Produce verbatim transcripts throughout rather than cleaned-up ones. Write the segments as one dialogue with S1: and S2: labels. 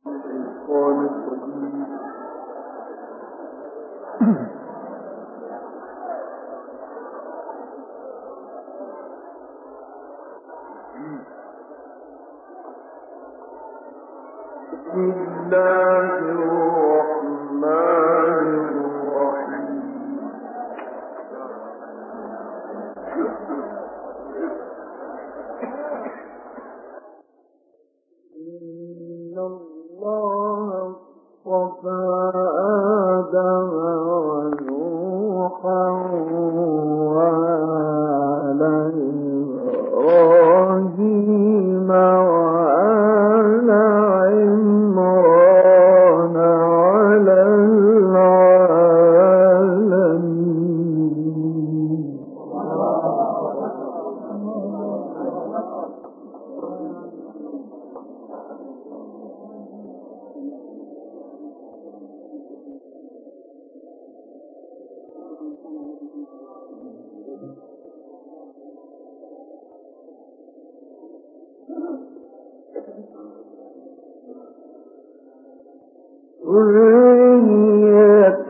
S1: ذرية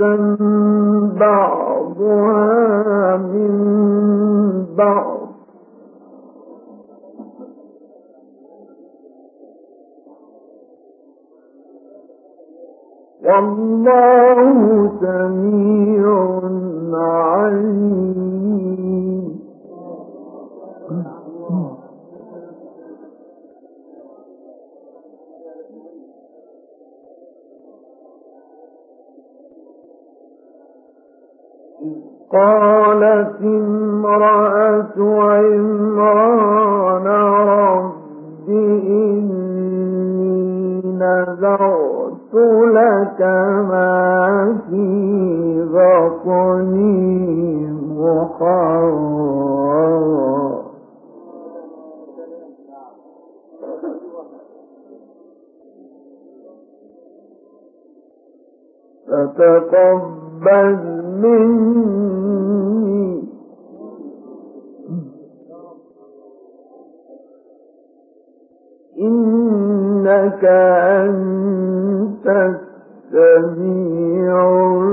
S1: بعضها من بعض والله سميع عليم. قالت امرأة عمران رب إني نذرت لك ما في بطني محررا فتقبل مني إنك أنت السميع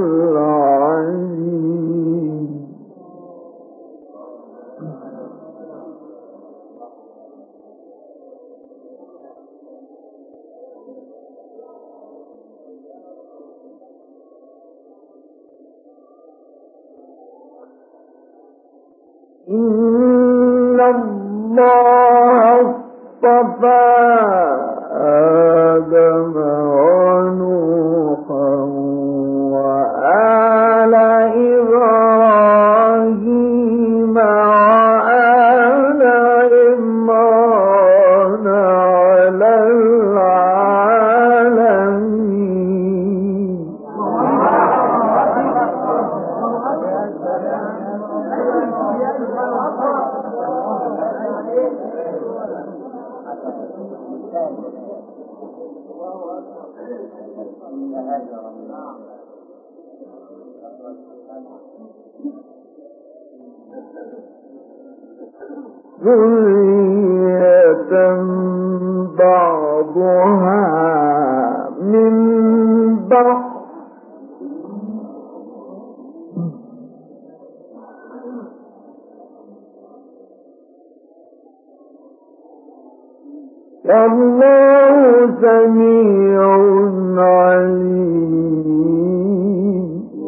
S1: العليم. إن الله اصطفى آدم ونوحا وآل إبراهيم وآل عمران على العالمين. ذرية بعضها من بعض والله سميع عليم.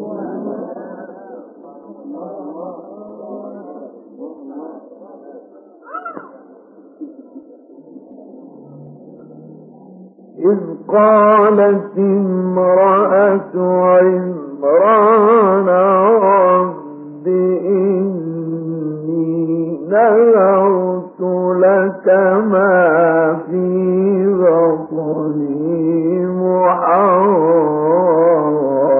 S1: إذ قالت امرأة عمران رب إني نذرت لك ما في بطني محررا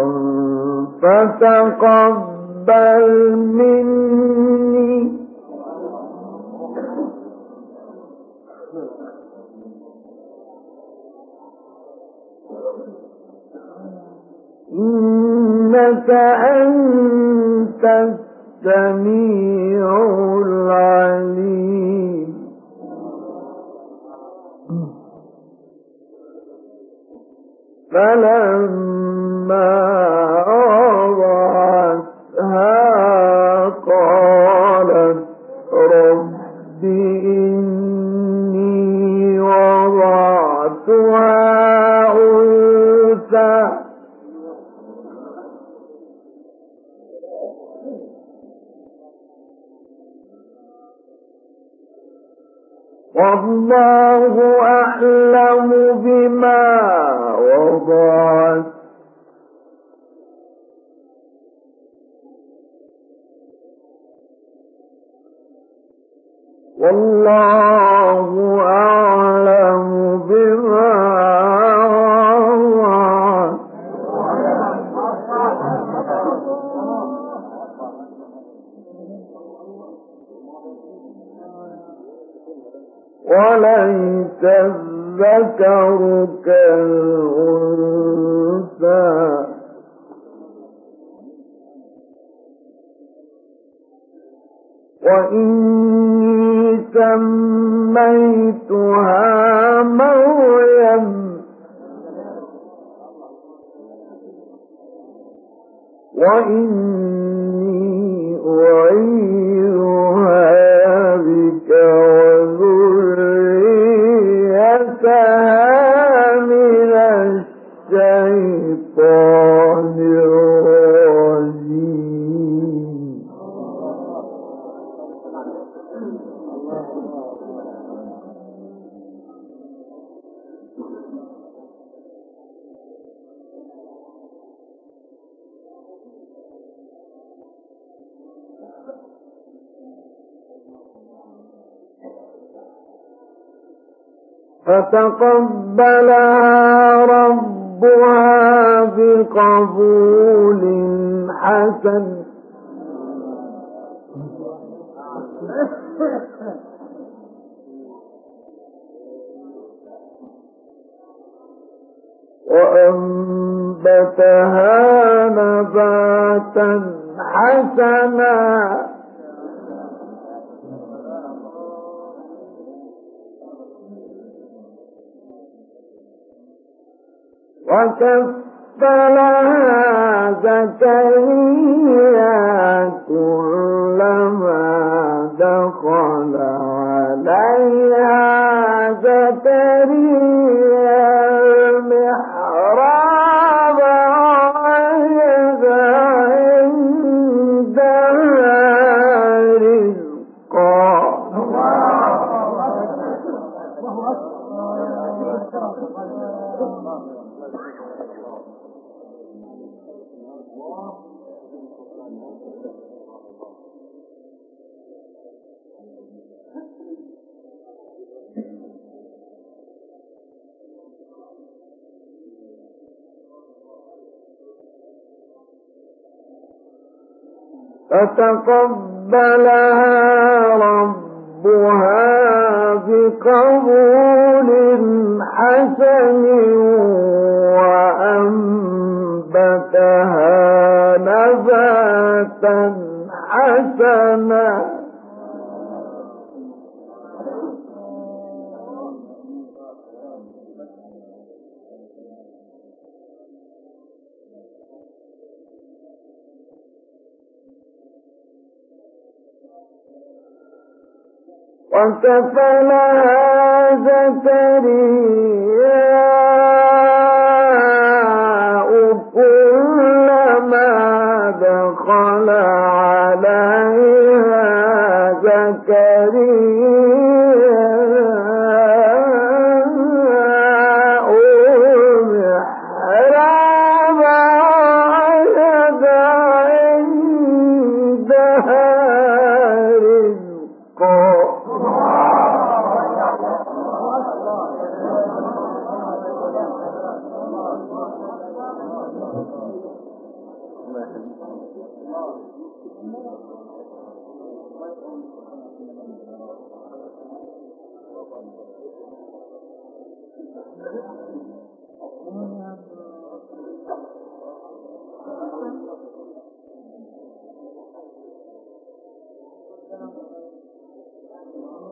S1: فتقبل مني إنك أنت السميع العليم. فلما وضعتها قالت رب إني وضعتها أنثى والله أعلم بما وضعت والله أعلم بما وضعت وليس الذكر كالأنثى وإني سميتها مريم وإني أعيذها بك وذريتها من الشيطان الرجيم فتقبلها ربها بقبول حسن وأنبتها نباتا حسنا وكفلها زكريا كلما دخل عليها زكريا المحراب وجد عندها رزقا فتقبلها ربها بقبول حسن وأنبتها نباتا حسنا وكفلها زكريا كلما دخل عليها زكريا المحراب وجد عندها رزقا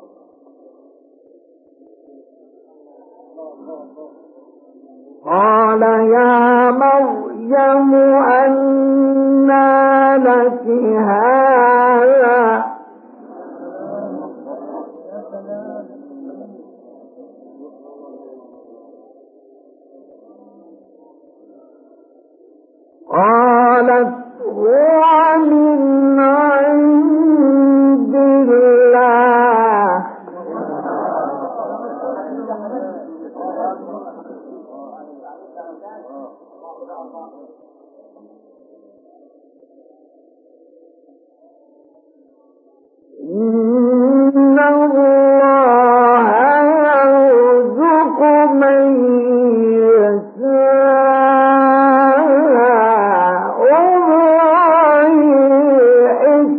S1: قال قال يا مريم أنى لك هذا قالت هو من عند الله إن الله يرزق من يشاء بغير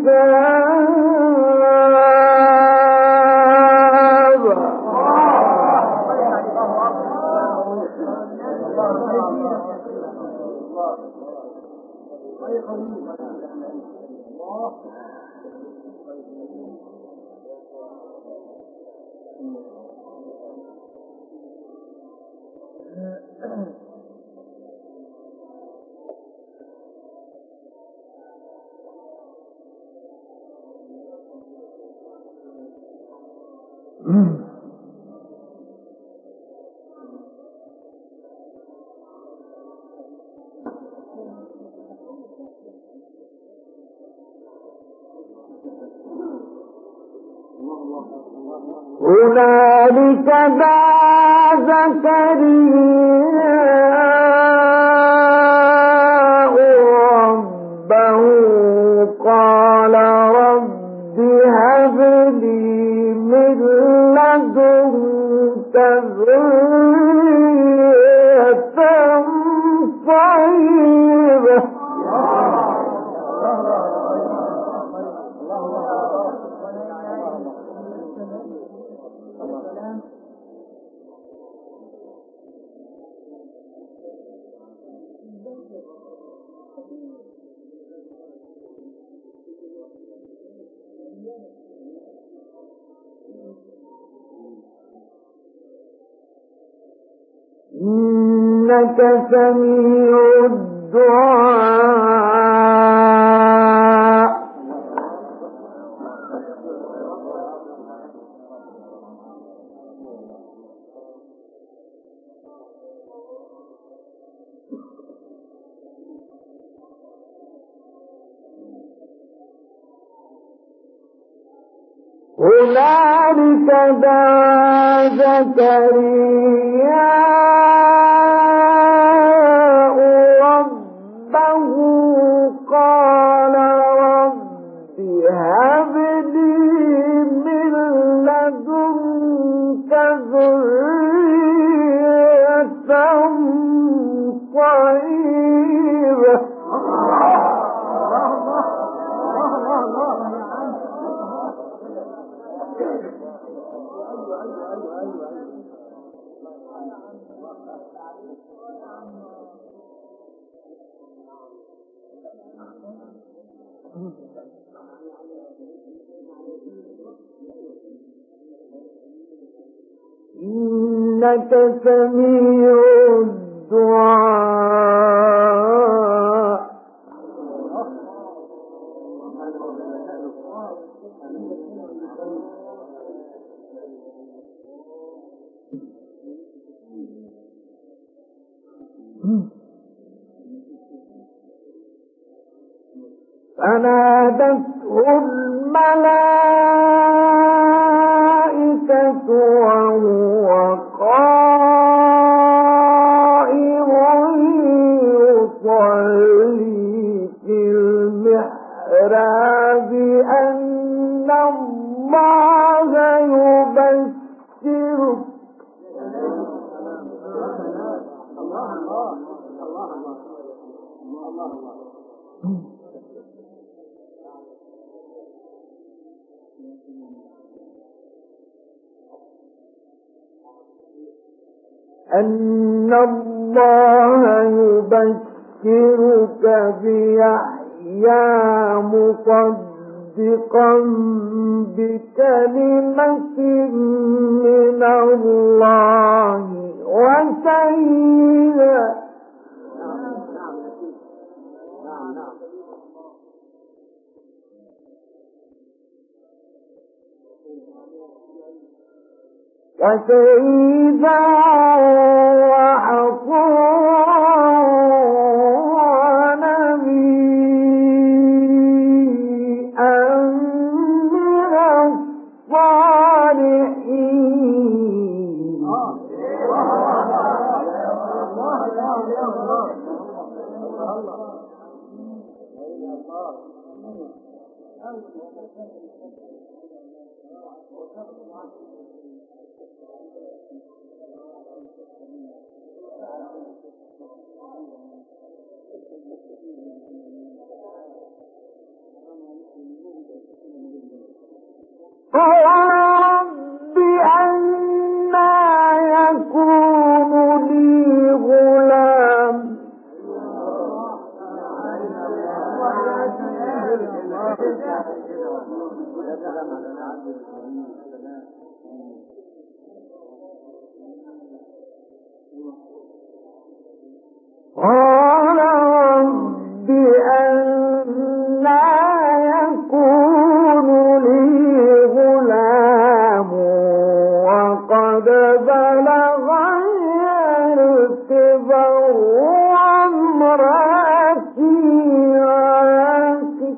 S1: حساب. هنالك دعا زكرياء ربه قال رب هب لي من لدنك ذرية طيبة. إنك سميع الدعاء. هنالك دعا زكرياء ربه قال رب هب لي من لدنك ذرية طيبة. إنك سميع الدعاء. فنادته الملائكة وهو قائم يصلي في المحراب أن الله يبشرك أن الله يبشرك بيحيى مصدقا بكلمة من الله وسيدا وسيدا وحصورا ونبيا من الصالحين. قال رب أنى يكون لي غلام قال رب أنى يكون لي غلام وقد بلغني الكبر وامرأتي عاقر.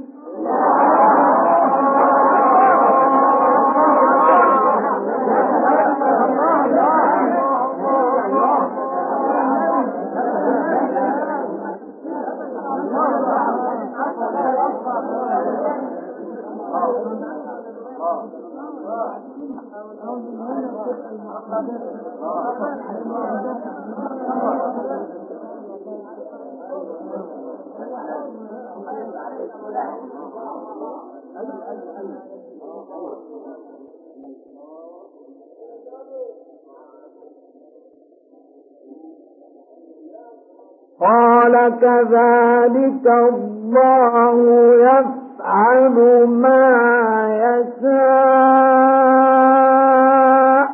S1: قال كذلك الله يفعل ما يشاء.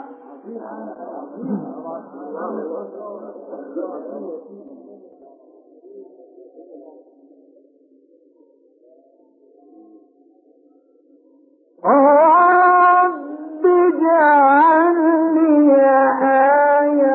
S1: رب اجعل لي آية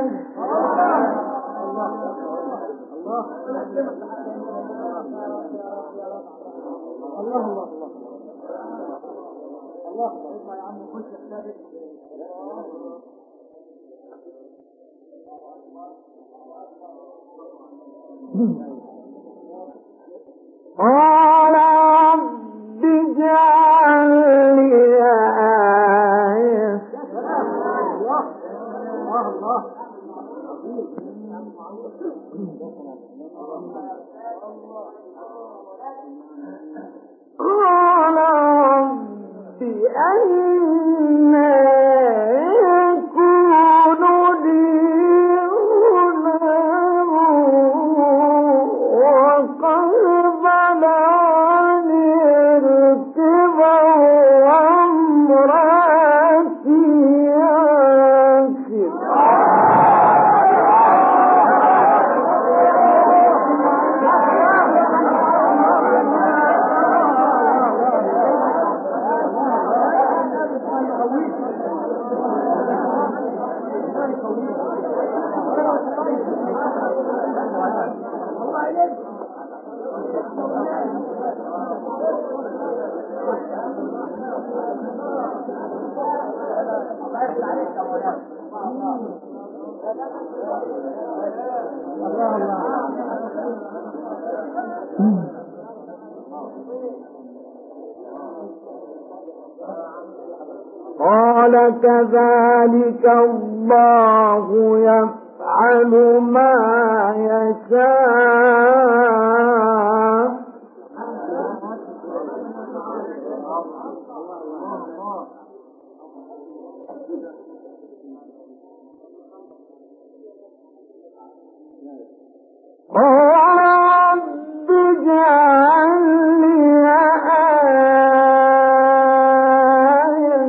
S1: قال رب اجعل لي آية قال رب أنى يكون لي غلام وقد بلغني الكبر وامرأتي عاقر. قال كذلك الله يفعل ما يشاء. رب اجعل لي آية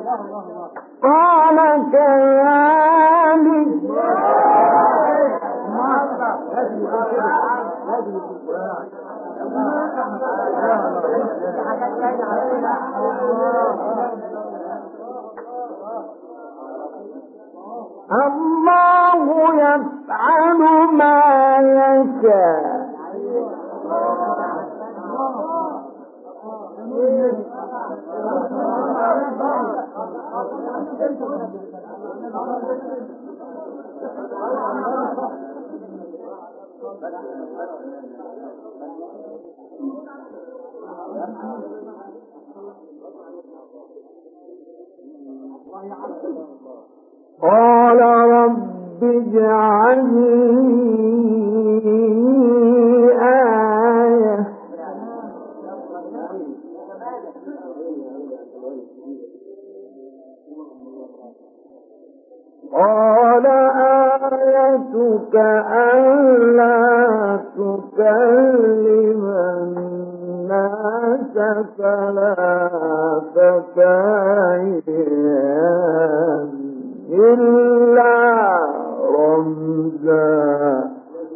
S1: قال كذلك الله يفعل ما يشاء قال رب اجعل لي آية قال آيتك ألا تكلم الناس ثلاثة أيام إلا رمزا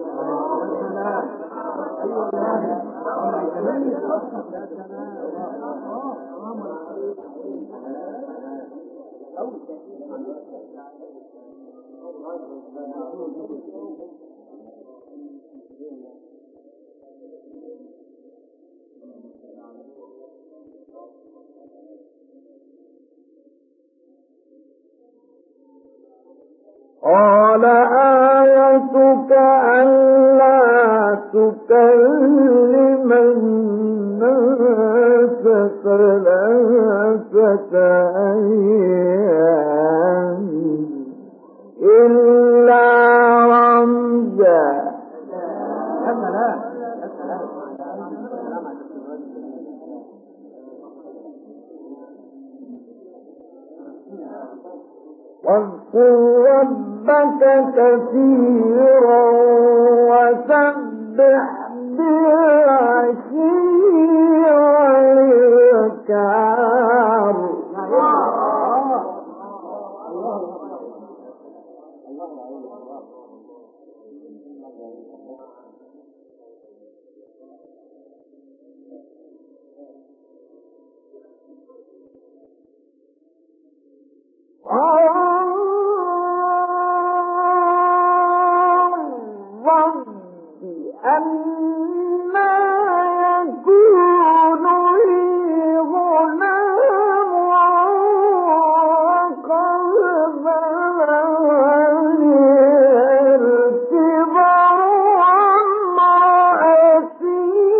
S1: قال آيتك ألا تكلم الناس ثلاثة أيام إلا رمزا واذكر ربك كثيرا وسبح بالعشي والإبكار أَنَّى يَكُونُ لِي غُلَامٌ وَقَدْ بَلَغَنِيَ الْكِبَرُ وَامْرَأَتِي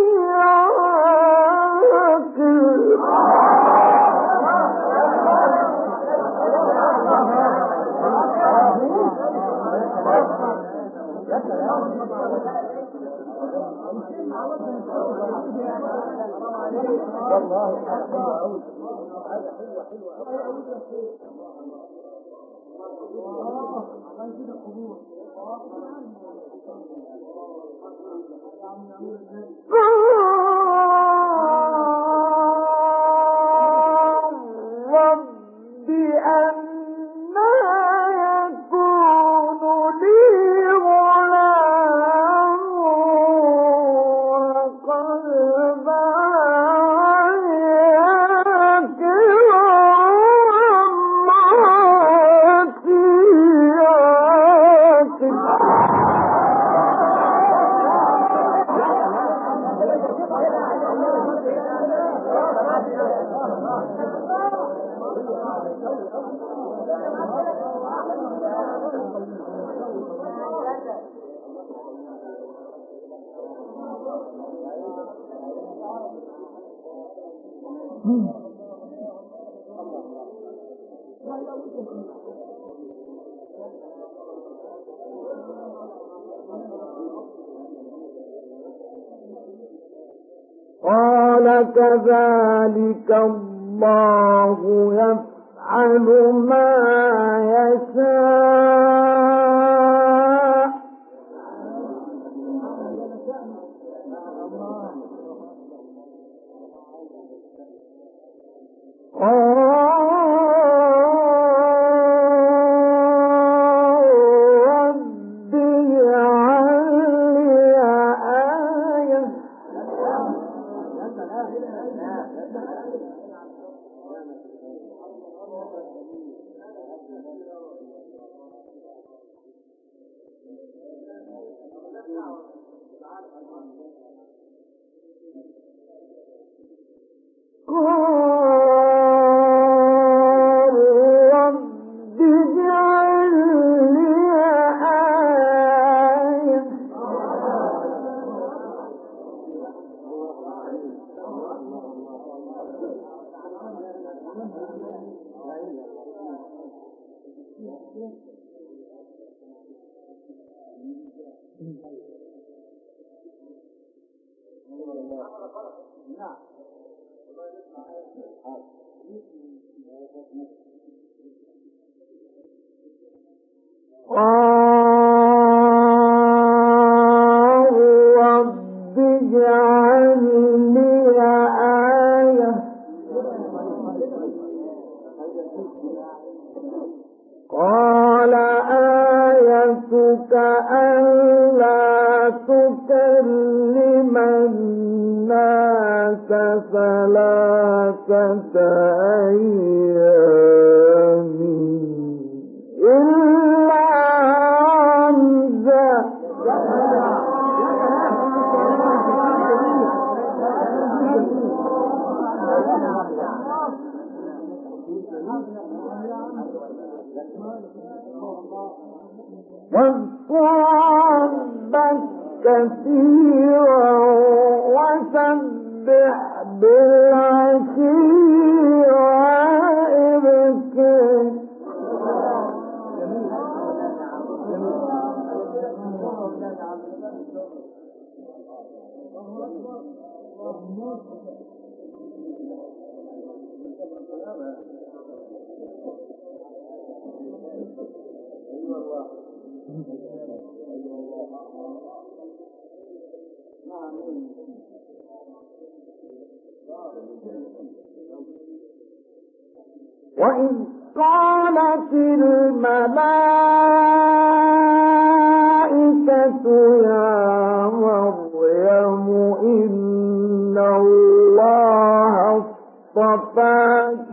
S1: قال كذلك الله يفعل ما يشاء قال واذكر ربك كثيرا وسبح بالعشي والإبكار. وإذ قالت الملائكة يا مريم إن الله اصطفاك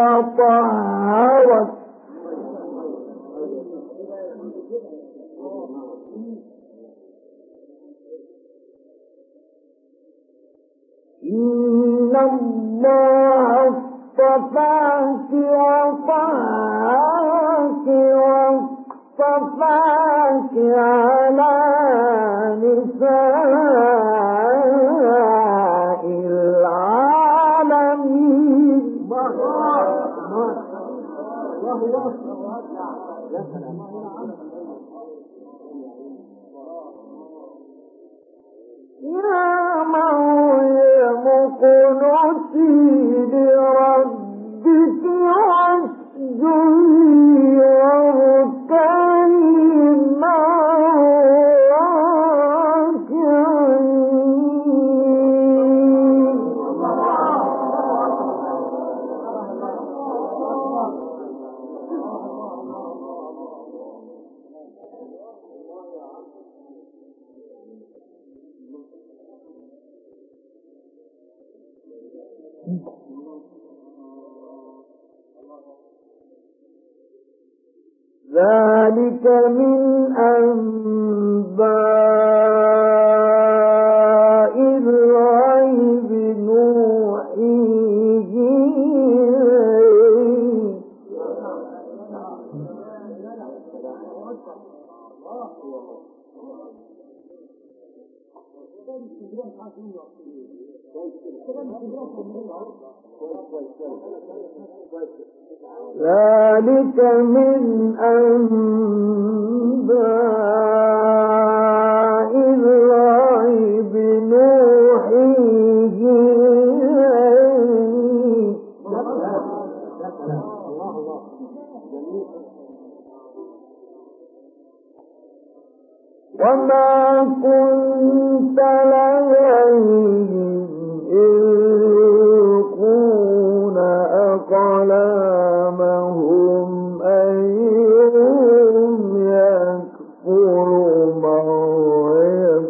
S1: وطهرك إن الله اصطفاك وطهرك واصطفاك على نساء العالمين. يا مريم اقنتي لربك واسجدي واركعي مع الراكعين. ذلك من أنباء الغيب نوحيه إليك. ذلك من أنباء الغيب نوحيه إليك. وما كنت لديهم إذ يلقون أقلامهم أيهم يكفر مريم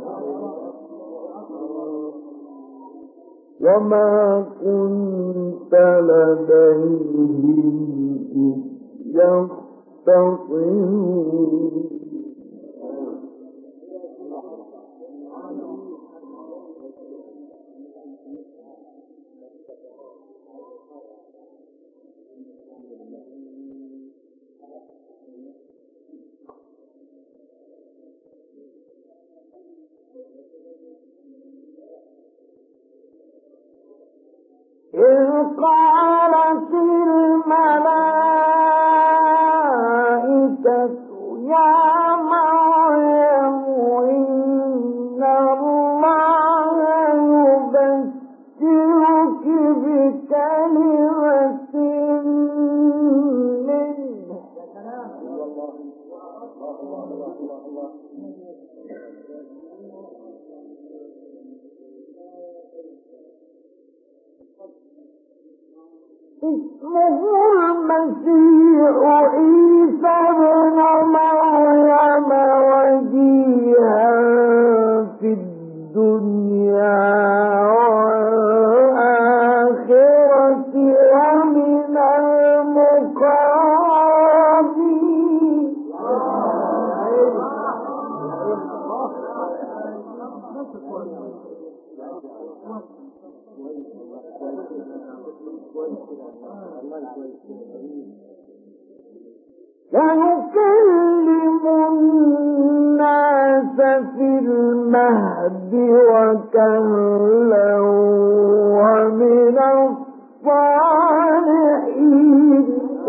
S1: وما كنت لديهم إذ يختصمون. إذ قالت الملائكة المسيح عيسى ابن مريم وجيها في الدنيا والآخرة ومن المقربين. يكلم الناس في المهد وكهلا ومن الصالحين.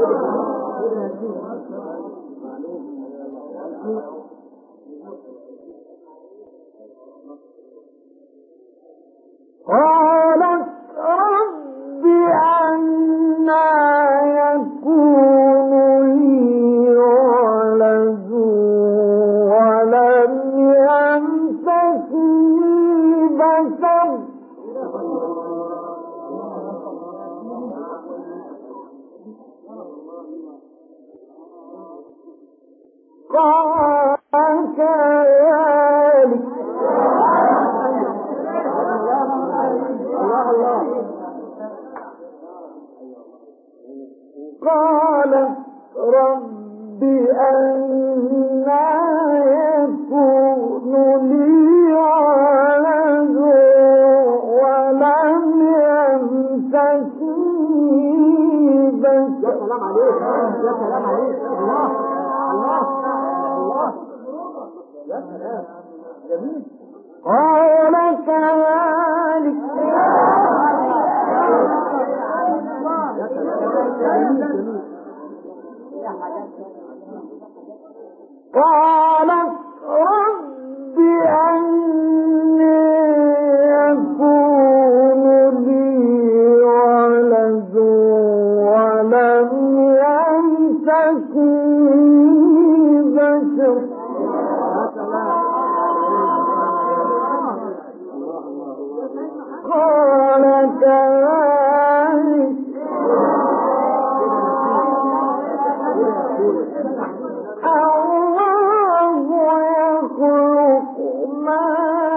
S1: قالت رب أنى يكون لي ولد ولم يمسسني بشر قال كذلك قالت رب أنى يكون لي ولد ولم يمسسني بشر. يا سلام عليك، يا سلام عليك، الله الله الله، يا سلام جميل. قال كذلك قالت رب أنى يكون لي ولد ولم يمسسني بشر قال كذلك الله يخلق ما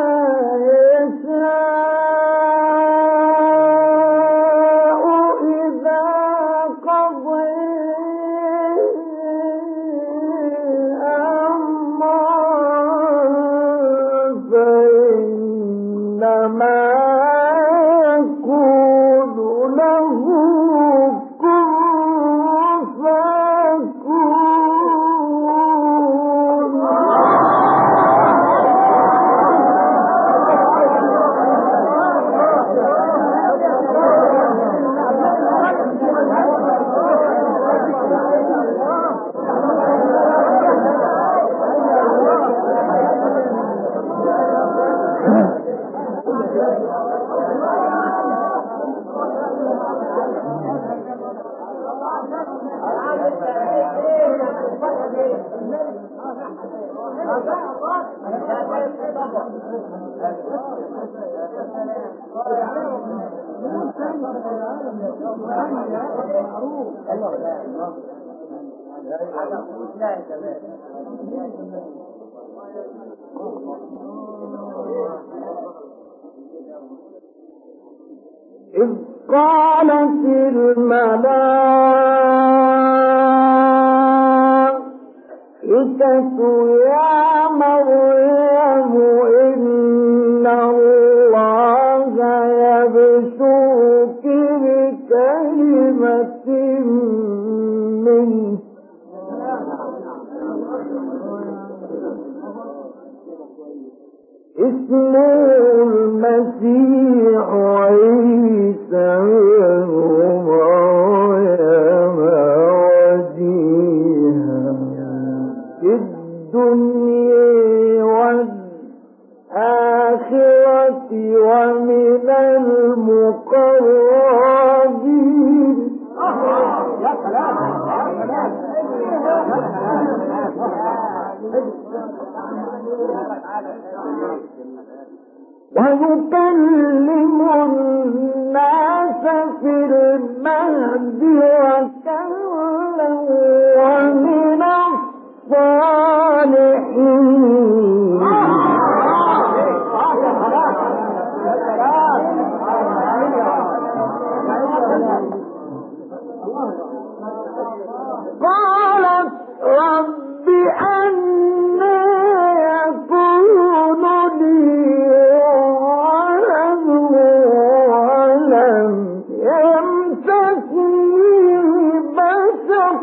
S1: يشاء إذا قضى أمرا فإنما يقول له كن إذ قالت الملائكة يا مريم إن الله يبشرك بكلمة منه اسمه المسيح عيسى ابن مريم وجيها في الدنيا والآخرة ومن المقربين. يا سلام ويكلم الناس في المهد قالت رب أنى يكون لي ولد ولم يمسسني بشر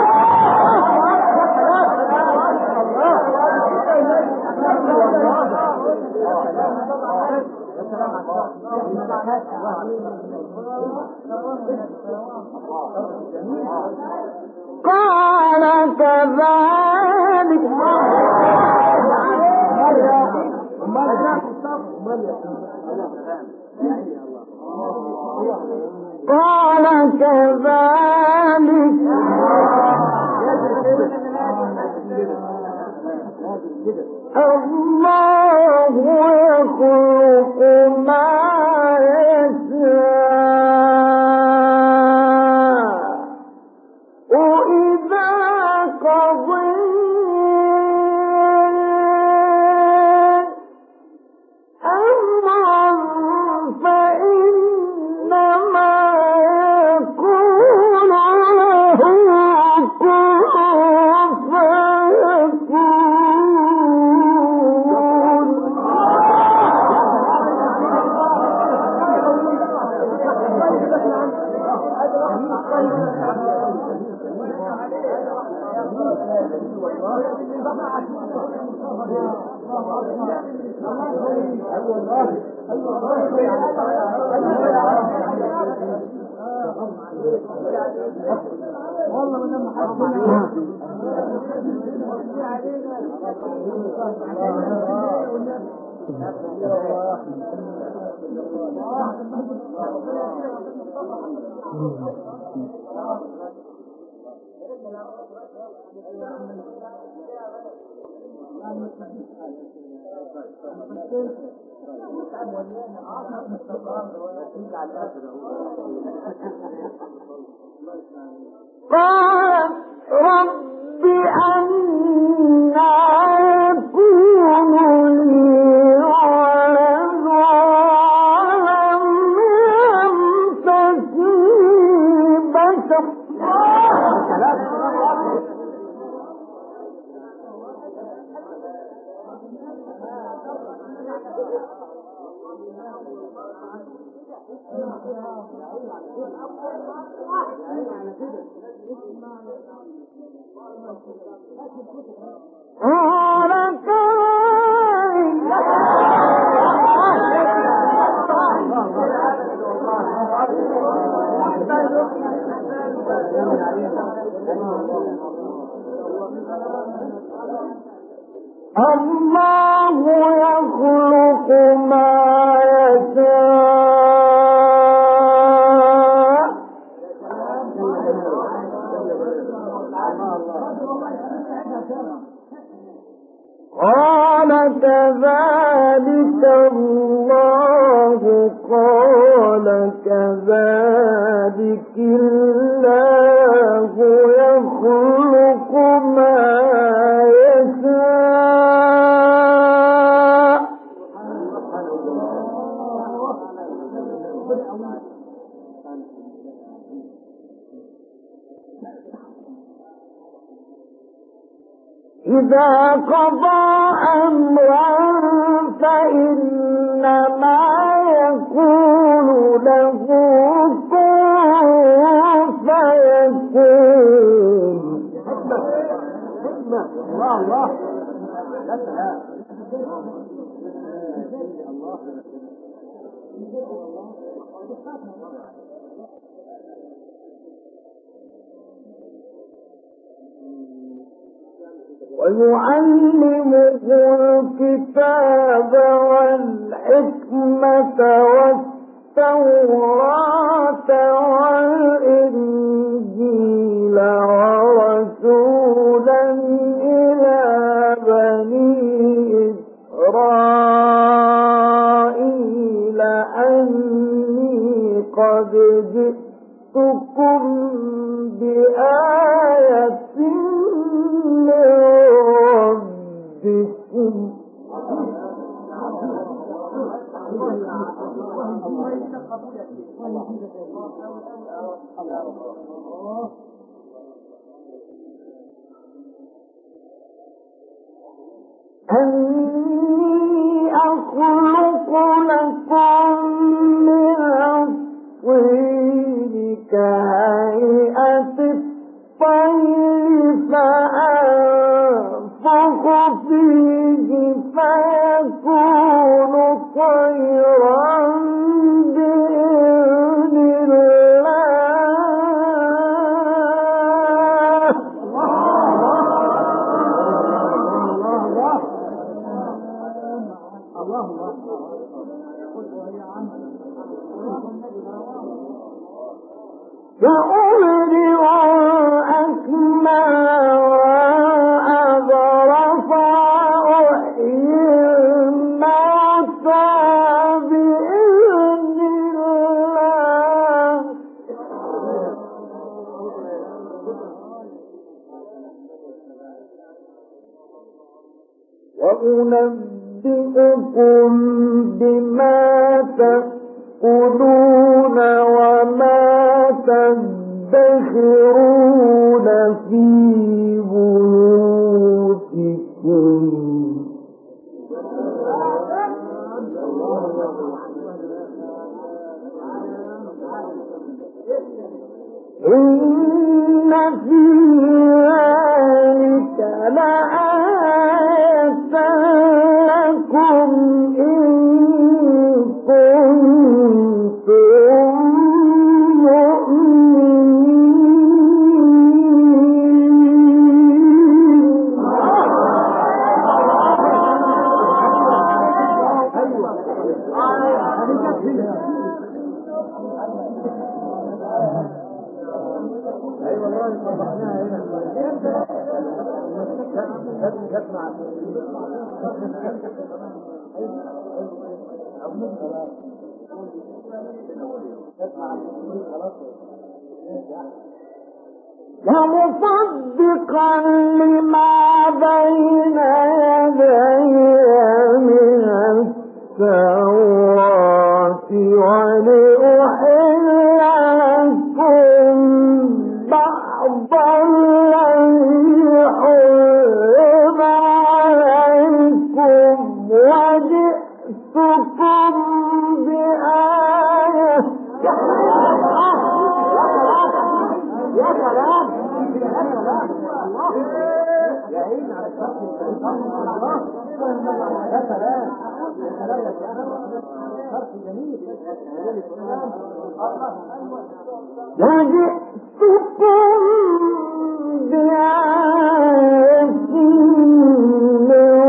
S1: قال كذلك قال كذلك الله يخلق ما يشاء وإذا قضى أمرا فإنما يقول له كن قال رب أنى يكون لي ولد ولم يمسسني بشر الله يخلق ما يشاء قال كذلك الله قال كذلك الله يخلق ما يشاء إذا قضى أمرا فإنما يقول له كن فيكون. الله الله ويعلمه الكتاب والحكمة والتوراة والإنجيل ورسولا إلى بني إسرائيل أني قد جئتكم بآية ربكم خيرا بإذن الله. فأبرئ الأكمى وأبرص وأحيي الموتى بإذن الله وأنبئكم بما تأكلون وما تدخرون في بيوتكم إن في ذلك لآية لكم إن كنتم ومصدقا لما بين يدي من التوراة ولأحل لكم بعض الذي حرم عليكم وجئتكم بآية. يا سلام يا سلام يا عين على الشخص الله يا سلام يا سلام يا سلام شرط جميل وجئتكم بآية من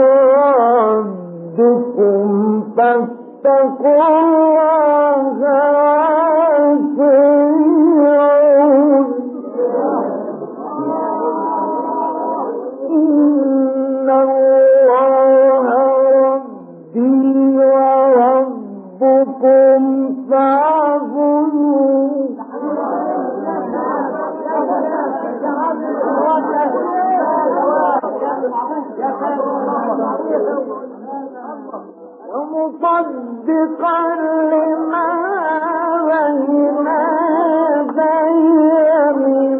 S1: ربكم فاتقوا الله وأطيعون إن الله ربي وربكم فاعبدوه ومصدقا لما بين يدي من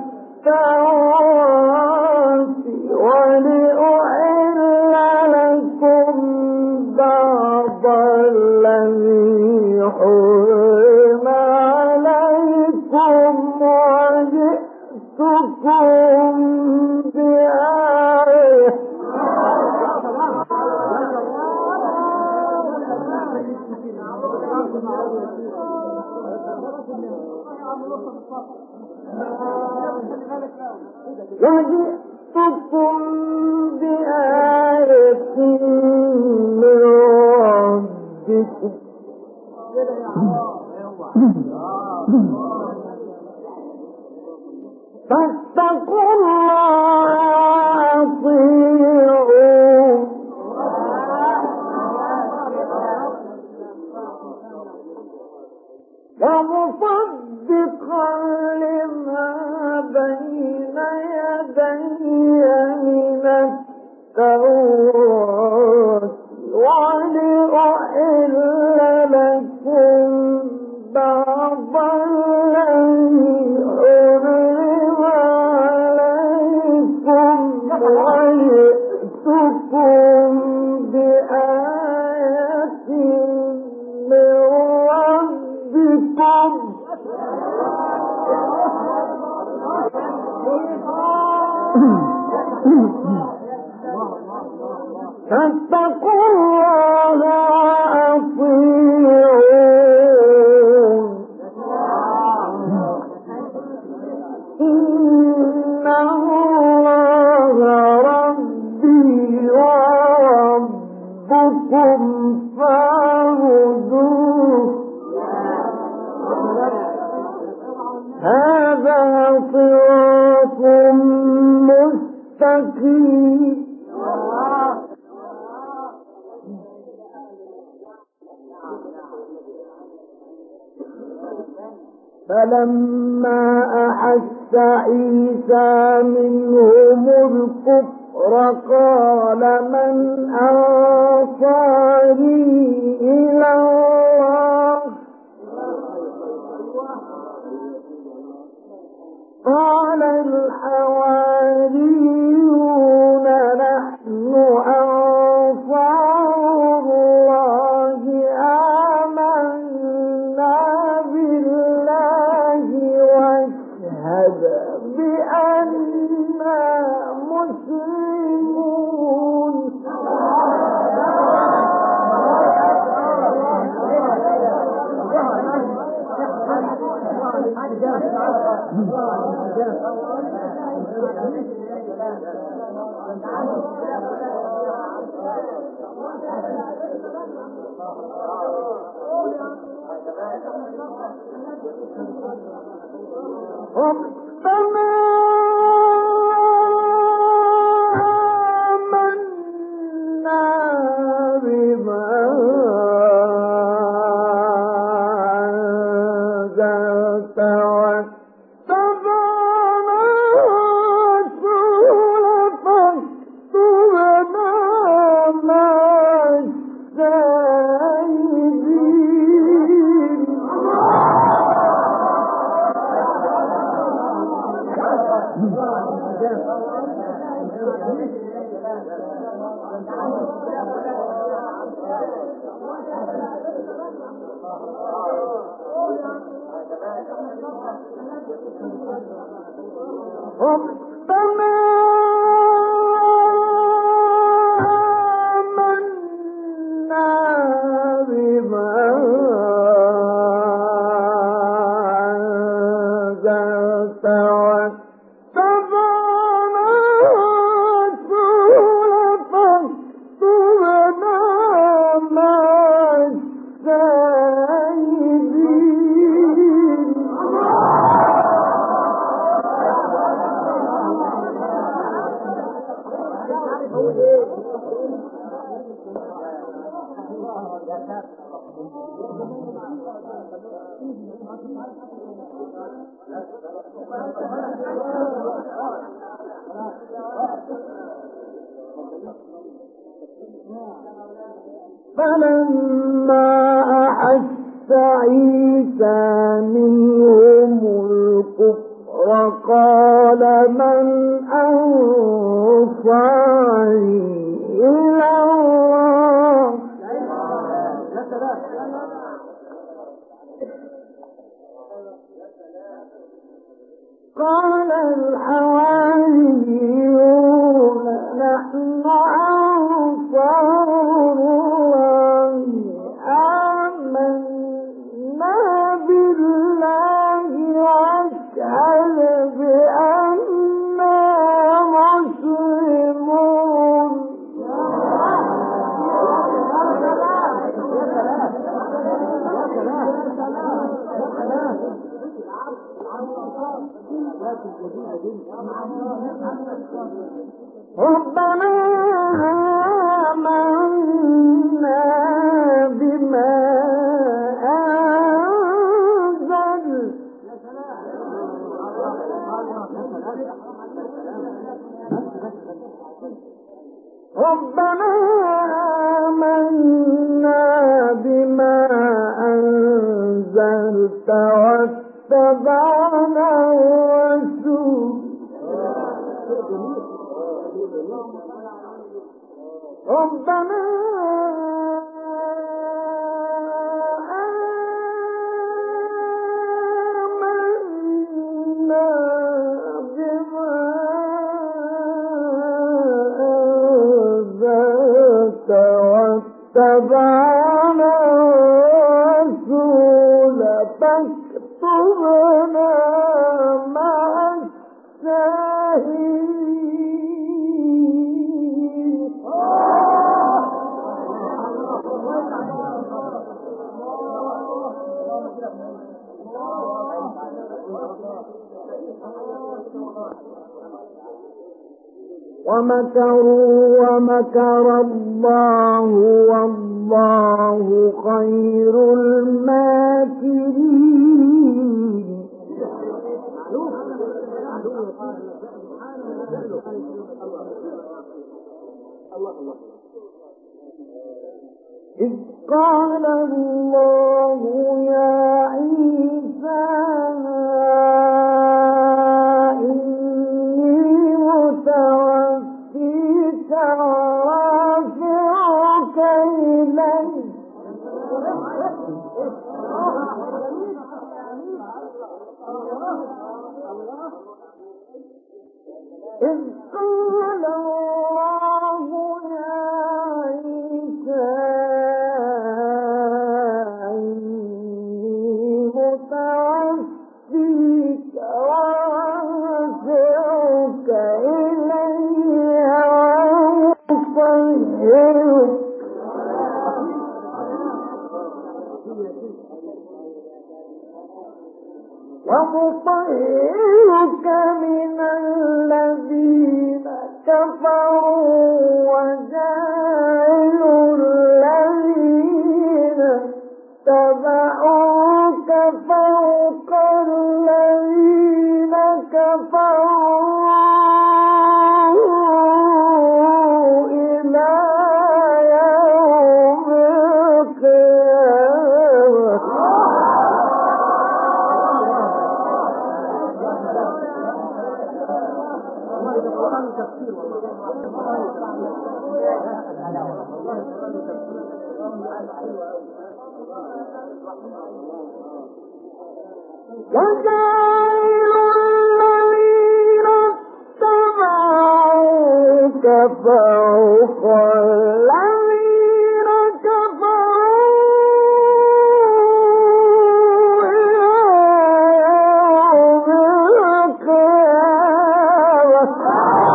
S1: التوراة ولأحل لكم بعض الذي حرم عليكم وجئتكم بآية. وجئتكم بآية من ربكم فاتقوا الله وأطيعون ومصدقا لما بين يدي من التوراة ولأحل لكم بعض الذي حرم عليكم وجئتكم بآية من ربكم فاتقوا الله وأطيعون الله ربي وربكم فاعبدوه هذا صراط مستقيم. فلما أحس عيسى منهم الكفر قال من أنصاري إلى الله قال الحواريون نحن أنصار الله آمنا بالله واشهد بأننا مسلمون. ربنا آمنا بما أنزلت واتبعنا الرسول فاكتبنا مع الشاهدين. ربنا آمنا بما أنزلت واتبعنا الرسول فاكتبنا مع الشاهدين. فلما أحس عيسى منهم الكفر قال من أنصاري إلى الله قال الحواريون نحن أنصار الله آمنا بالله واشهد بأننا مسلمون. ربنا آمنا بما أنزل ربنا آمنا بما أنزلت واتبعنا الرسول ربنا آمنا بما أنزلت واتبعنا الرسول فاكتبنا مع ومكروا ومكر الله والله خير الماكرين. إذ قال الله يا عيسى إني متوفيك ورافعك إلي. إذ قال الله يا عيسى إني متوفيك ورافعك إلي ومطهرك ومطهرك من الذين كفروا وجاعل الذين اتبعوك فوق الذين كفروا إلى يوم القيامة. وجاعل الذين اتبعوك فوق الذين كفروا إلى يوم القيامة.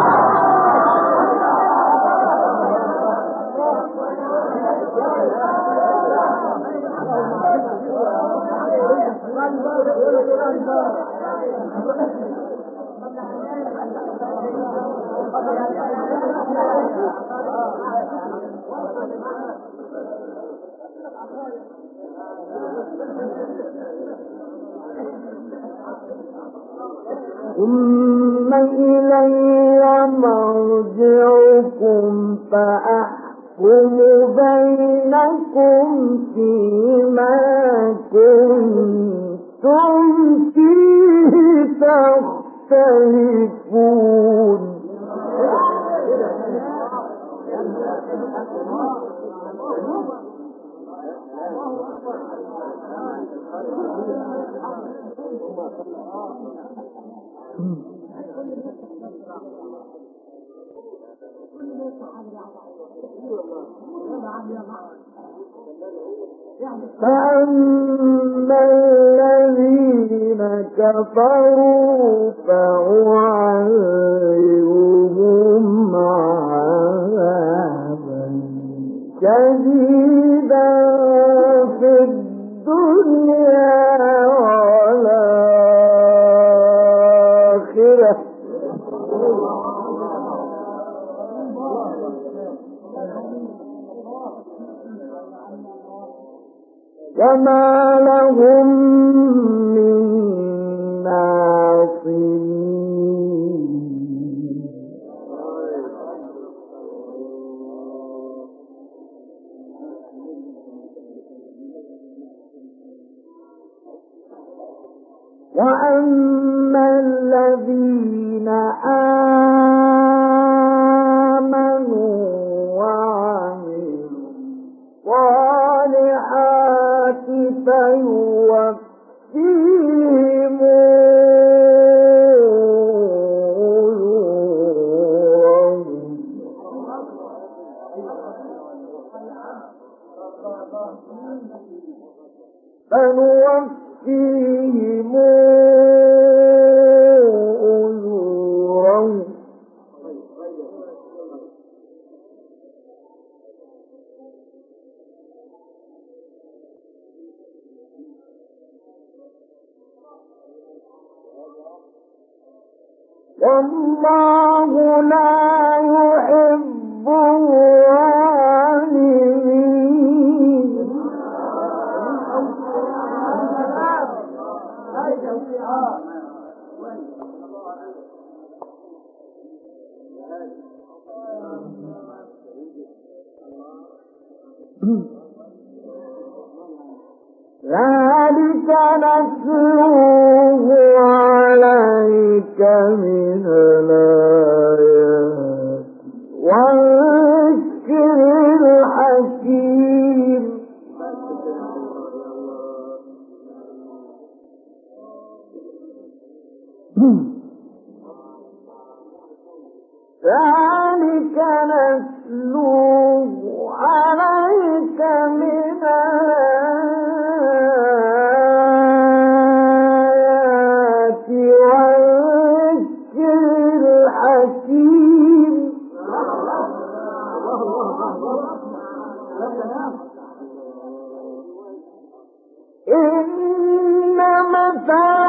S1: ثم إلي مرجعكم فأحكم بينكم فيما كنتم فيه تختلفون. فأما الذين كفروا فأعذبهم عذابا شديدا في الدنيا والآخرة كما لهم من ناصرين. وأما الذين آمنوا وعملوا الصالحات فيوفيهم أجورهم فنوفيهم أجورهم والله لا يحب الظالمين. ذلك نتلوه عليك من الآيات والذكر الحكيم. ذلك نتلوه عليك من الآيات والذكر الحكيم. إن مثل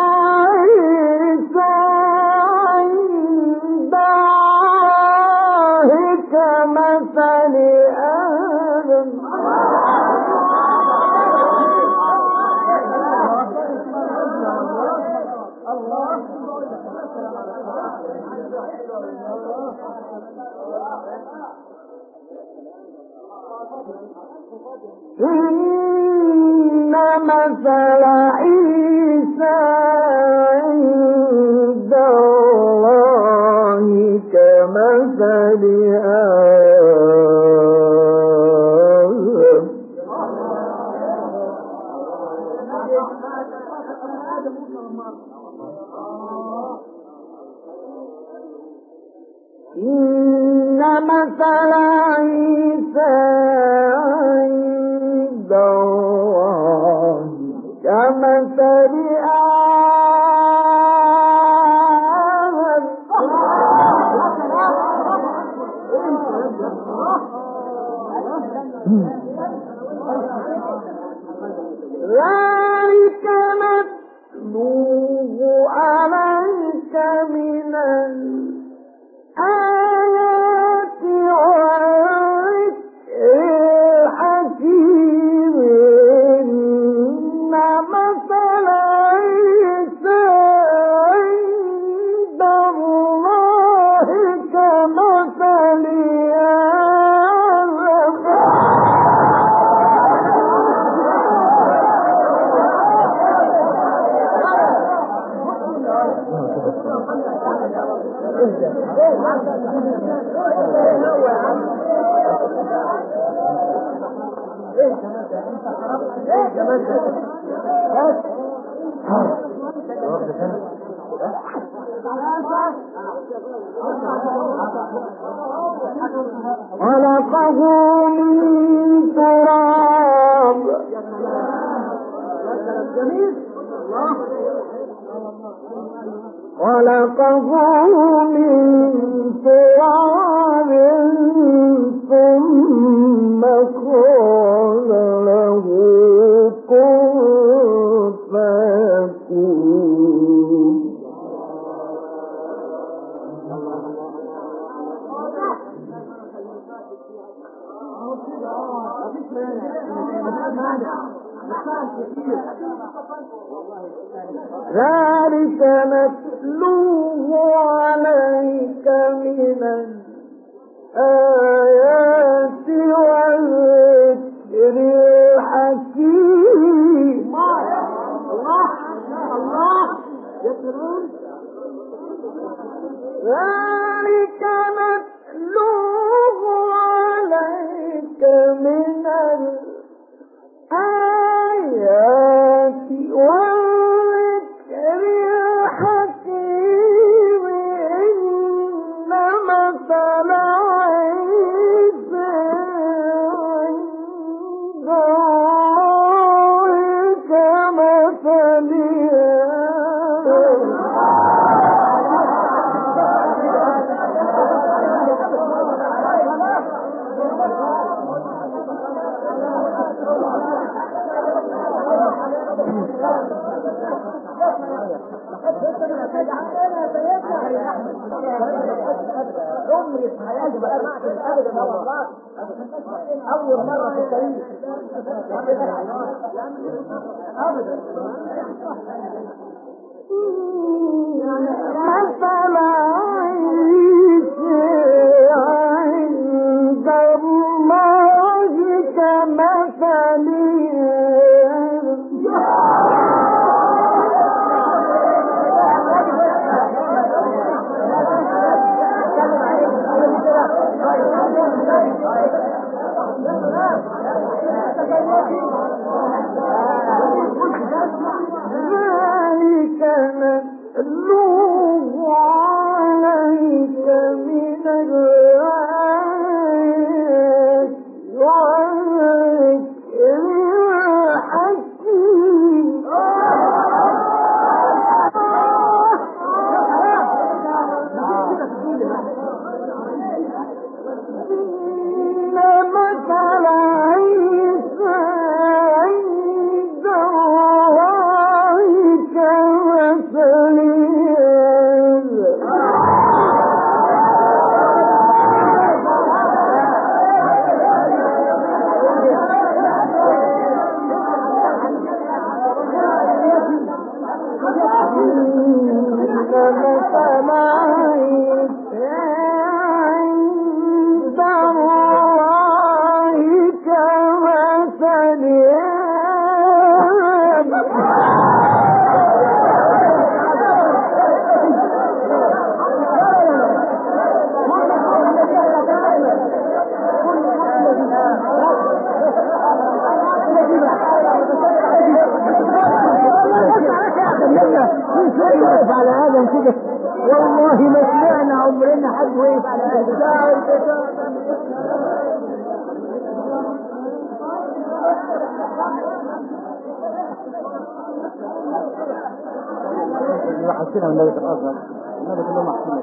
S1: عيسى عند الله كمثل آدم إن مثل عيسى عند الله كمثل آدم إن مثل عيسى عند الله كمثل آدم ذلك نتلوه عليك من الآيات والذكر الحكيم. إن مثل عيسى عند الله كمثل خلقه من تراب خلقه من تراب ثم قال له كن فيكون. ذلك نتلوه عليك من الآيات والذكر الحكيم. ذلك نتلوه عليك من الآيات والذكر الحكيم. إن مثل عيسى عند الله كمثل آدم
S2: عمري في حياتي ما سمعت ابدا والله. اول مره في التاريخ ابدا.
S1: مثل عيسى عند الله كمثل ذلك نتلوه عليك من الآيات والذكر الحكيم. إن مثل عيسى عند الله كمثل على هذا كده والله ما سمعنا عمرنا حد وقف على هذا. واحد فينا من نبت الأزهر نبت الله محسنة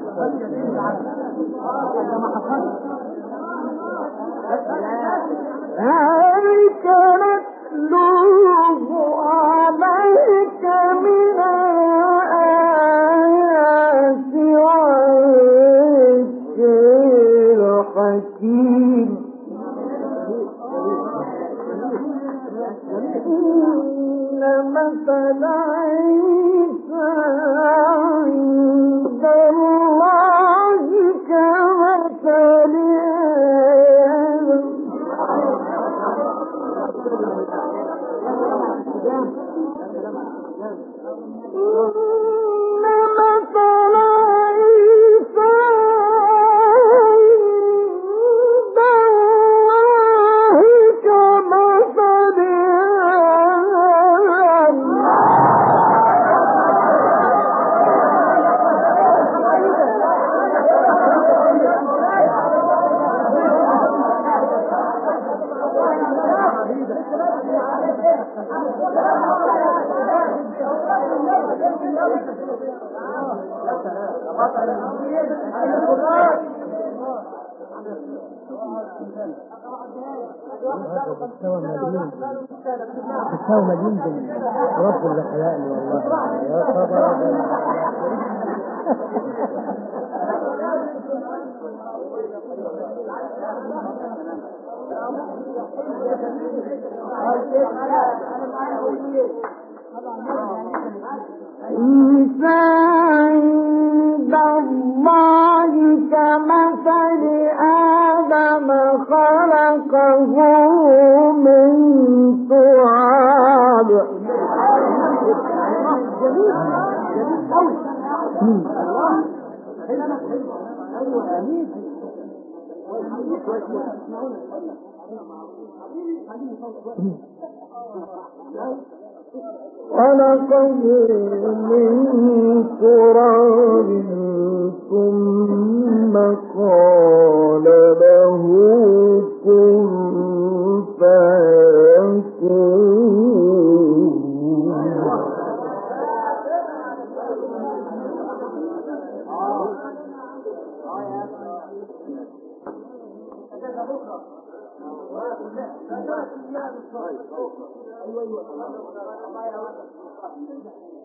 S1: ذلك نتلوه عليك من الآيات والذكر الحكيم. إن مثل عيسى عند الله كمثل إن مثل عيسى عند الله كمثل مستوى مدين مستوى مدين رب اللي خلقني والله يا صبر. عيسى عند الله كمثل آدم خلقه من تراب. خلقه من تراب ثم قال له كن فيكون.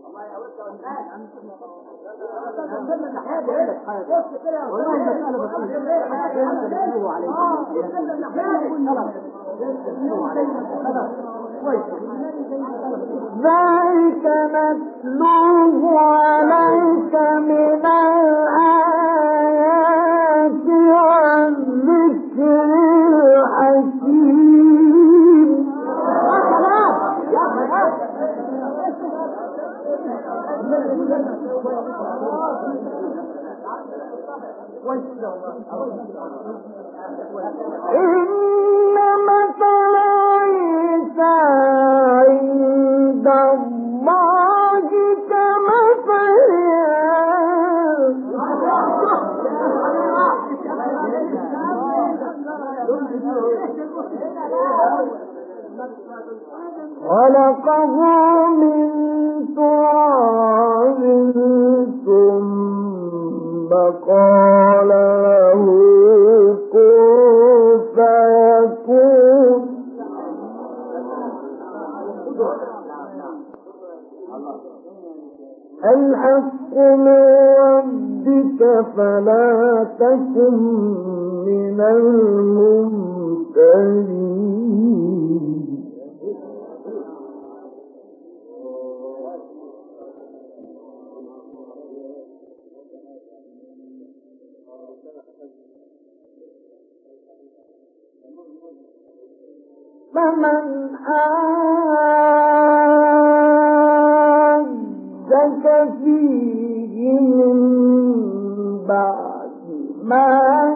S1: والله المسألة بسيطة عليك
S2: ذلك نتلوه عليك من الآيات والذكر الحكيم. إن مثل عيسى عند الله كمثل خلقه من تراب ثم قال له كن فيكون. الحق من ربك فلا تكن من الممترين. فمن حاجك فيه من بعد ما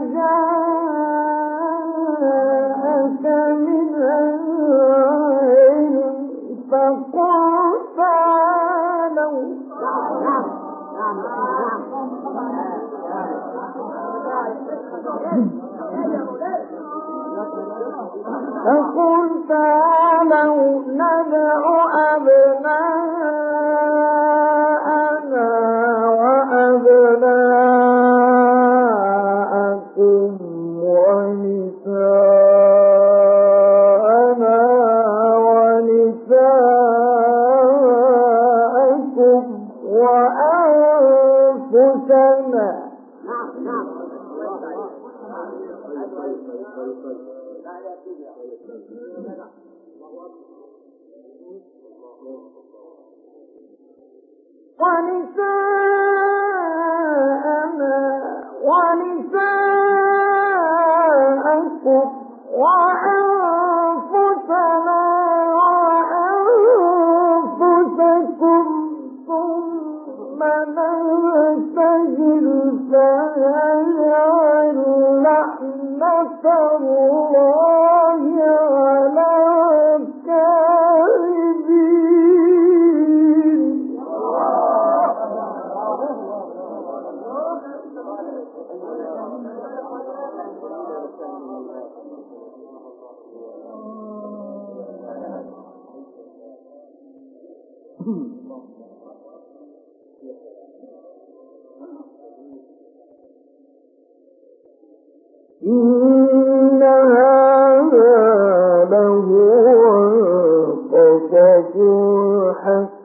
S2: جاءك من العلم فقل تعالوا فقل تعالوا ندع أبناءنا وأبناءكم ونساءنا ونساءكم وأنفسنا ونساءنا ونساءكم وأنفسنا وأنفسكم ثم نبتهل فنجعل لعنة الله على الكاذبين. إن هذا لهو القصص الحق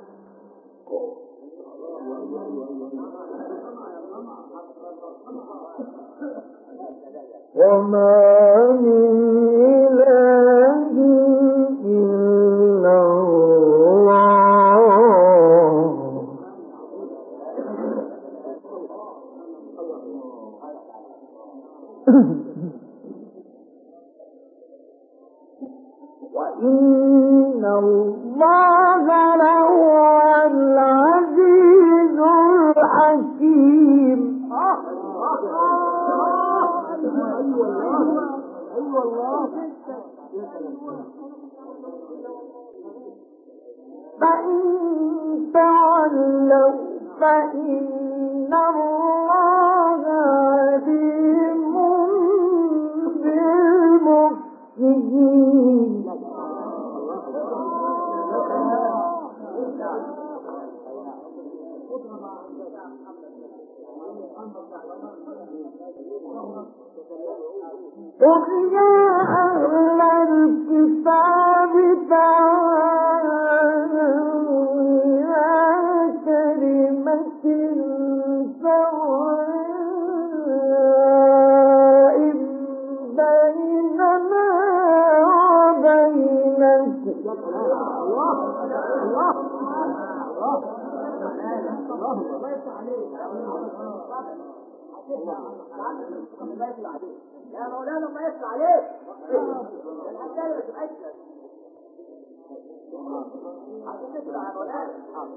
S2: وما من إله إلا الله وإن الله لهو العزيز الحكيم. فإن تولوا فإن الله عليم بالمفسدين. قل يا أهل الكتاب تعالوا إلى يا مولانا ما يطلع عليك الحكايه تتاكد عشان تطلع يا مولانا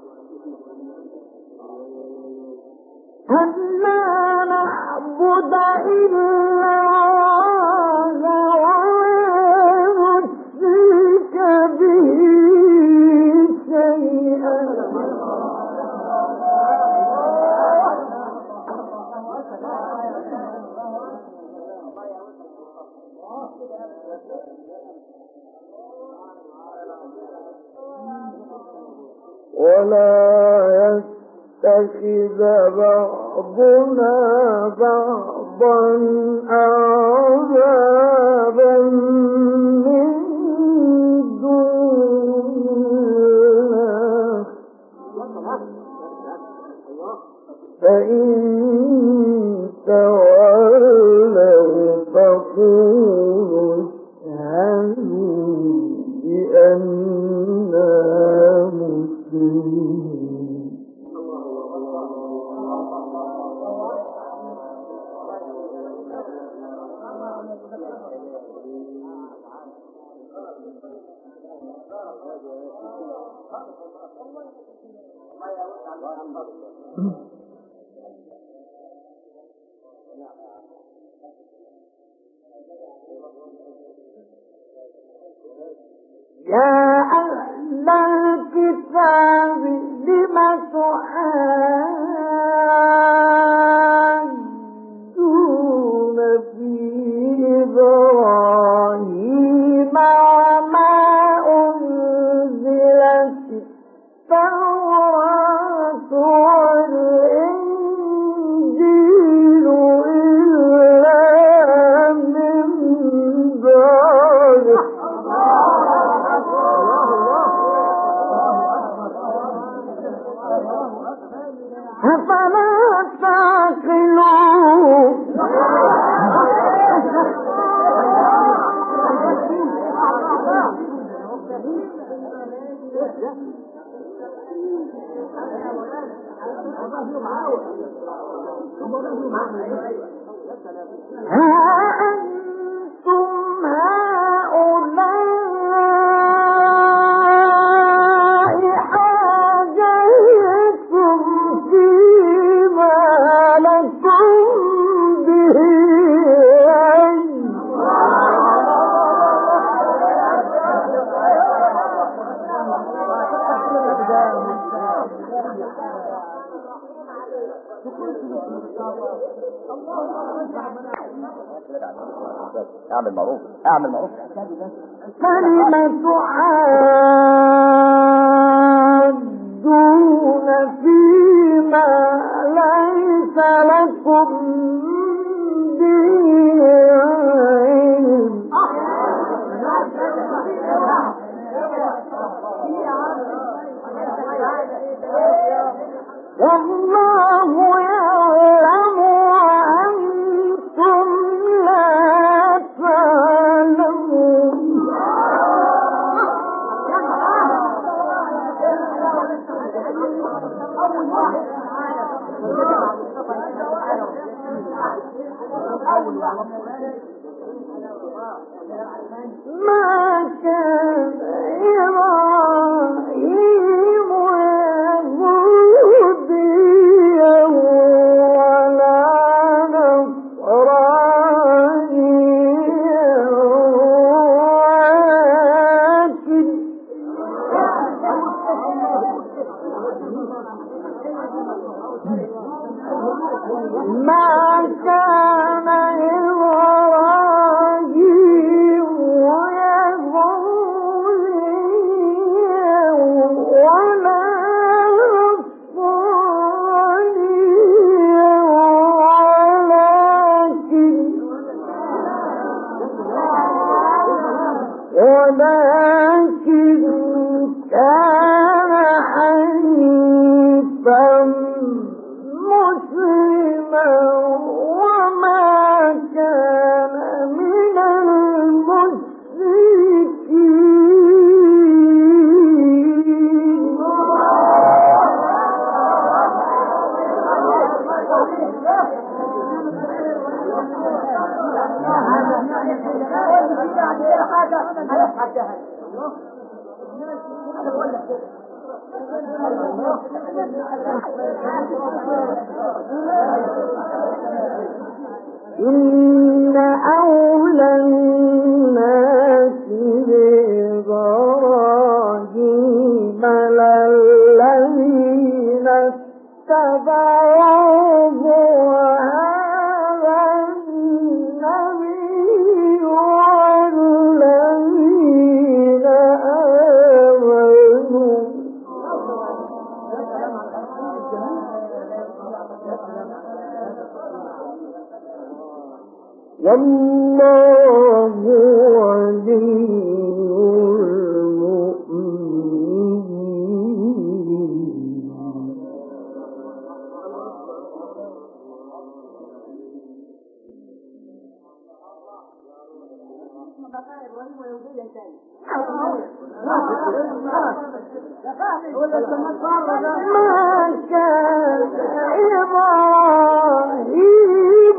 S3: أن لا نعبد إلا الله ولا نشرك به شيئا ولا يتخذ بعضنا بعضا أربابا من دون الله فإن تولوا فقولوا اشهدوا بأننا مسلمون يا أهل الكتاب لم تحاجون في إبراهيم وما أنزلت التوراة والإنجيل إلا من بعده أفلا تعقلون ها أنتم هؤلاء حاججتم فيما لكم به علم
S2: اعمل معروف اعمل معروف
S3: كلمة تعادون فيما ليس لكم به علم والله يعلم وأنتم لا تعلمون ما كان إبراهيم يهوديا ولا نصرانيا ولكن ما كان إبراهيم يهوديا ولا نصرانيا ولكن ولكن كان حنيفا مسلما وما كان من المشركين
S2: بعد كده حاجة هيتحداها. أنا بقول لك كده.
S3: إن أولى الناس بإبراهيم للذين اتبعوه وهذا النبي والذين آمنوا والله ولي المؤمنين. ما كان إبراهيم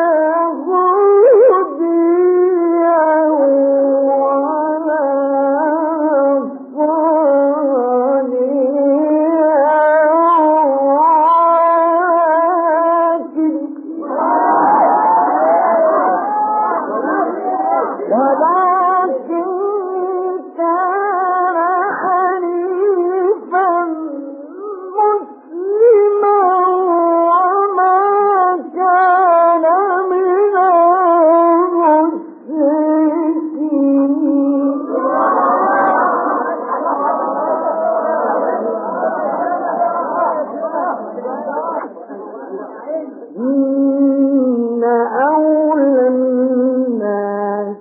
S3: يهوديا ولا ولكن كان حنيفا مسلما وما كان من المشركين. إن أولى الناس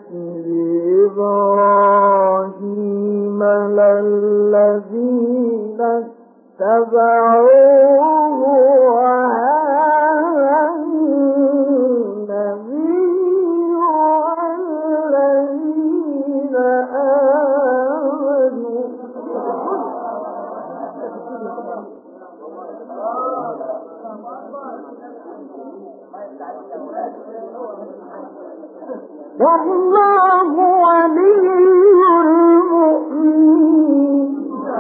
S3: بإبراهيم للذين اتبعوه وهذا النبي والذين آمنوا والله ولي المؤمنين.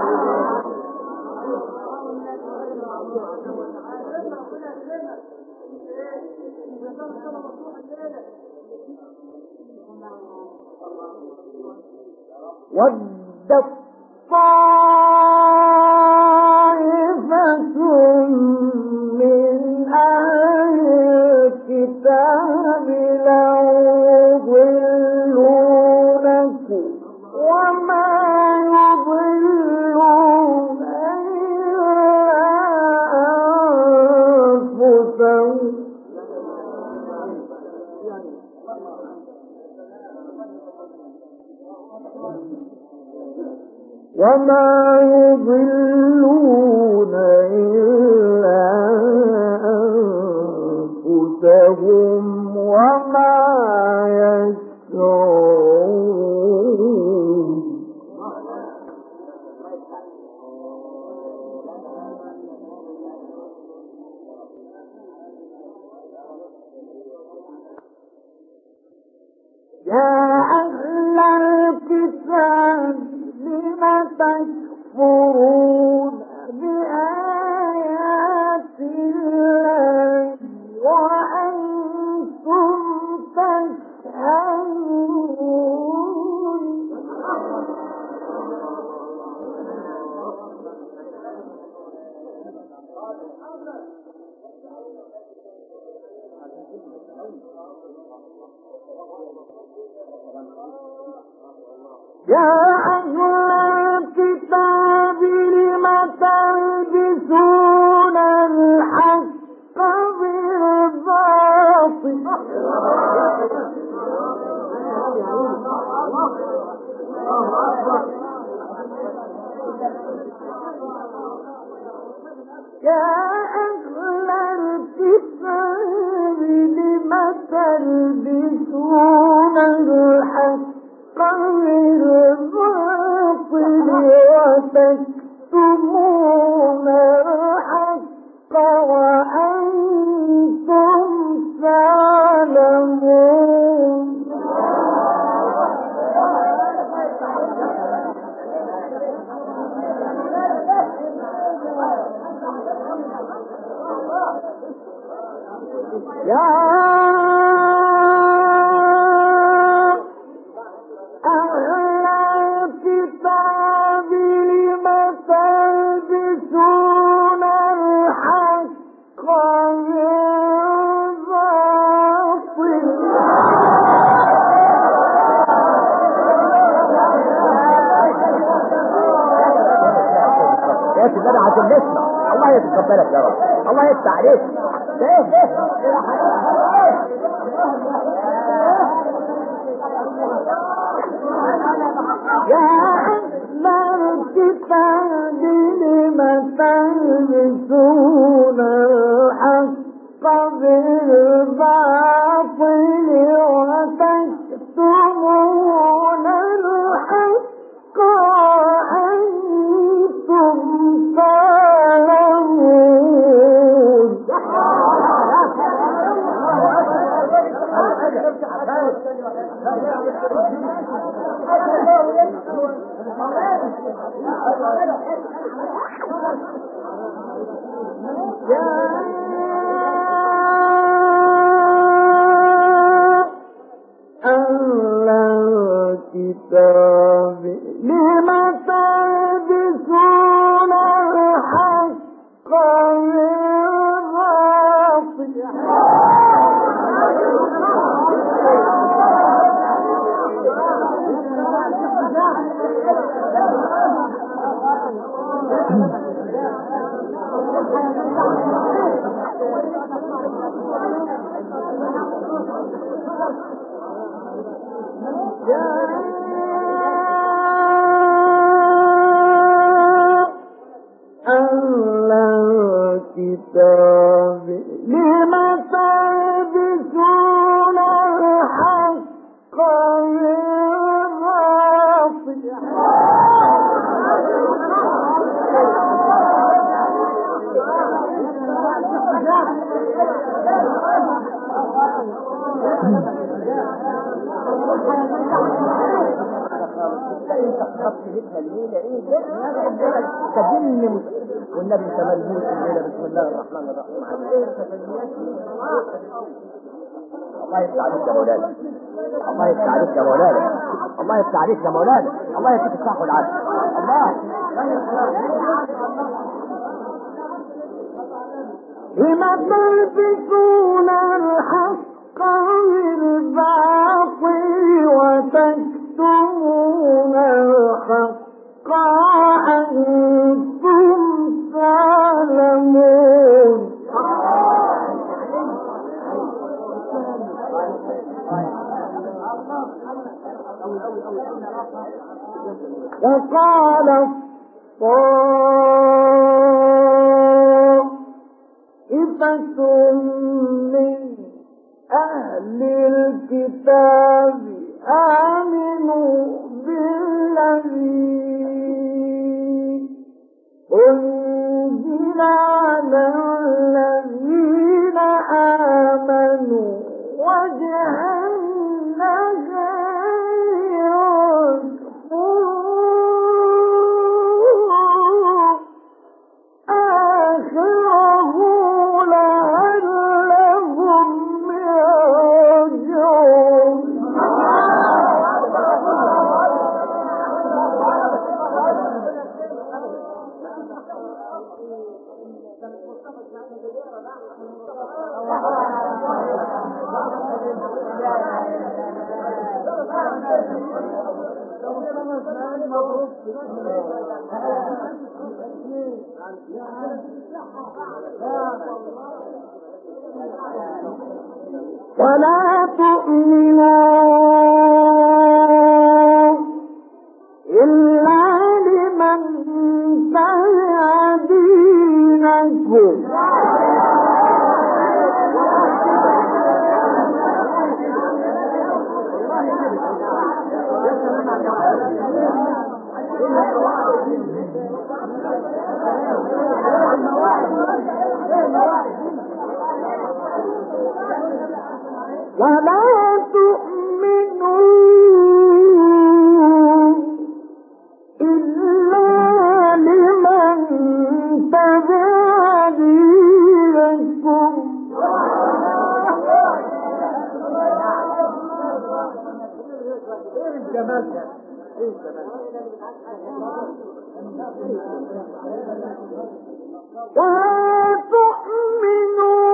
S3: ود طائفة من أهل الكتاب لو يضلونكم وما يضلون إلا أنفسهم وما يضلون إلا أنفسهم وما يشعرون. يا أهل الكتاب لم تكفرون بآيات الله وأنتم تشهدون. يا أهل الكتاب لم تلبسون الحق بالباطل يا أهل الكتاب لم تلبسون الحق بالباطل وتكتمون الحق وأنتم تعلمون.
S2: كده عشان نسمع. الله يتقبلك يا رب، الله يفتح عليك. ايه ايه
S3: يا أهل الكتاب لم تلبسون الحق بالباطل وتكتمون الحق وأنتم تعلمون. يا أهل الكتاب لم تلبسون الحق بالباطل أهل الكتاب لم تلبسون الحق بالباطل
S2: تجنن والنبي تملموس الليله. بسم الله الرحمن الرحيم. الله يفتح عليك يا مولانا، الله يفتح عليك يا مولانا، الله يفتح عليك يا مولانا، الله يديك الصحة والعافية. الله
S3: لم تلبسون الحق بالباطل وتكتمون الحق وأنتم تعلمون. وقال طائفة من أهل الكتاب آمنوا بالذي أنزل على الذين آمنوا وجه النهار آخره لعلهم يرجعون. ولا تؤمنوا إلا لمن تبع دينكم ولا تؤمنوا إلا لمن تبع دينكم ولا تؤمنوا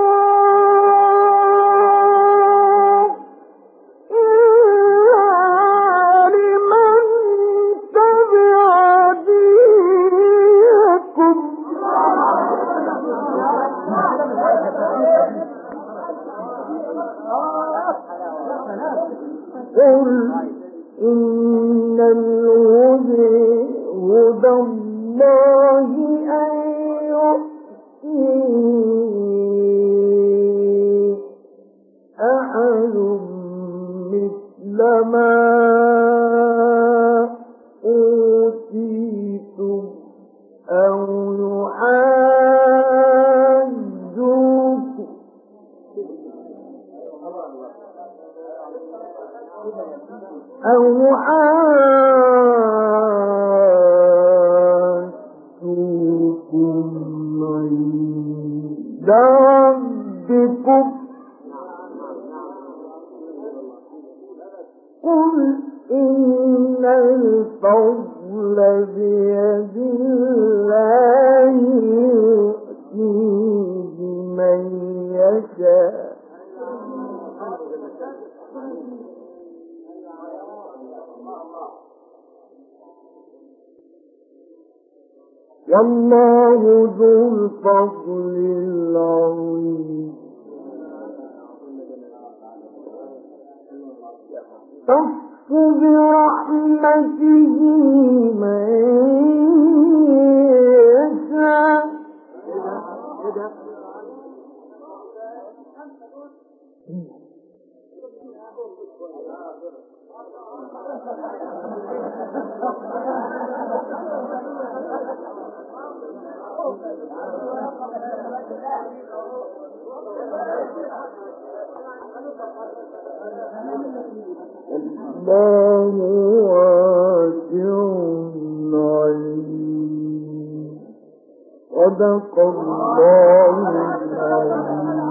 S3: قل إن الهدى هدى الله أن يؤتي أحد مثل ما أوتيتم أو يحاجوكم أو يحاجوكم عند ربكم قل إن الفضل بيد الله يؤتيه من يشاء والله ذو الفضل العظيم يختص برحمته من يشاء الله واسع عليم صدق الله العظيم.